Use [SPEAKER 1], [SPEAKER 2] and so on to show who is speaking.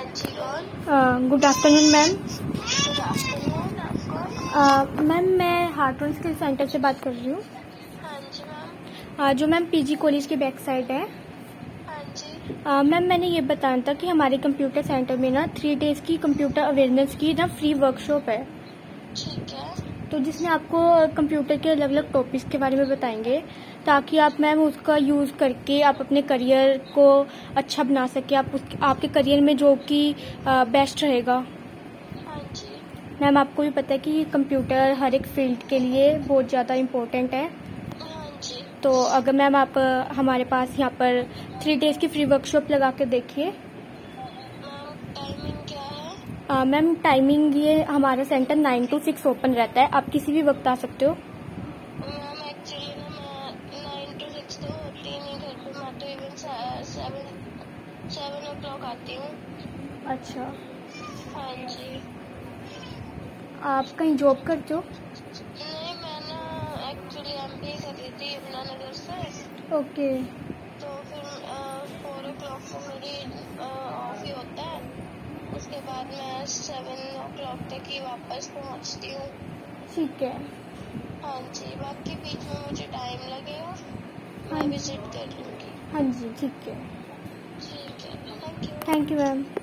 [SPEAKER 1] जी कौन?
[SPEAKER 2] Good afternoon ma'am.
[SPEAKER 1] Good afternoon, आप कौन?
[SPEAKER 2] मैम मैं हार्ट एंड स्किल सेंटर से बात कर रही हूँ।
[SPEAKER 1] हाँ जी मैम।
[SPEAKER 2] जो मैम पीजी कॉलेज के बैक साइड है।
[SPEAKER 1] हाँ जी
[SPEAKER 2] मैम मैंने ये बताना था कि हमारे कंप्यूटर सेंटर में ना 3 डेज़ की कंप्यूटर अवेयरनेस की ना फ्री वर्कशॉप है।
[SPEAKER 1] ठीक है।
[SPEAKER 2] तो जिसमें आपको कंप्यूटर के अलग अलग टॉपिक्स के बारे में बताएंगे, ताकि आप मैम उसका यूज़ करके आप अपने करियर को अच्छा बना सके, आपके करियर में जो कि बेस्ट रहेगा।
[SPEAKER 1] हाँ जी
[SPEAKER 2] मैम आपको भी पता है कि कंप्यूटर हर एक फील्ड के लिए बहुत ज़्यादा इम्पोर्टेंट है।
[SPEAKER 1] हाँ जी।
[SPEAKER 2] तो अगर मैम आप हमारे पास यहाँ पर 3 डेज़ की फ्री वर्कशॉप लगा के देखिए।
[SPEAKER 1] मैम टाइमिंग क्या है?
[SPEAKER 2] मैम टाइमिंग ये हमारा सेंटर 9 to 6 ओपन रहता है, आप किसी भी वक्त आ सकते हो।
[SPEAKER 1] मैम एक्चुअली ना मैं 9 to 6 तो होती नहीं घर पे, मैं तो इवन 7 o'clock आती हूँ।
[SPEAKER 2] अच्छा,
[SPEAKER 1] हाँ जी।
[SPEAKER 2] आप कहीं जॉब करते हो?
[SPEAKER 1] नहीं, मैं ना एक्चुअली MBA कर रही थी यमुनानगर से।
[SPEAKER 2] ओके।
[SPEAKER 1] तो फिर 4 o'clock को मेरी ऑफ ही होता है। उसके बाद मैं 7 o'clock तक ही वापस पहुंचती हूँ।
[SPEAKER 2] ठीक है।
[SPEAKER 1] हाँ जी, बाकी बीच में मुझे टाइम लगेगा,
[SPEAKER 2] हाँ
[SPEAKER 1] मैं
[SPEAKER 2] जी।
[SPEAKER 1] विजिट कर लूँगी।
[SPEAKER 2] हाँ जी, ठीक है।
[SPEAKER 1] ठीक है, thank you.
[SPEAKER 2] Thank you ma'am.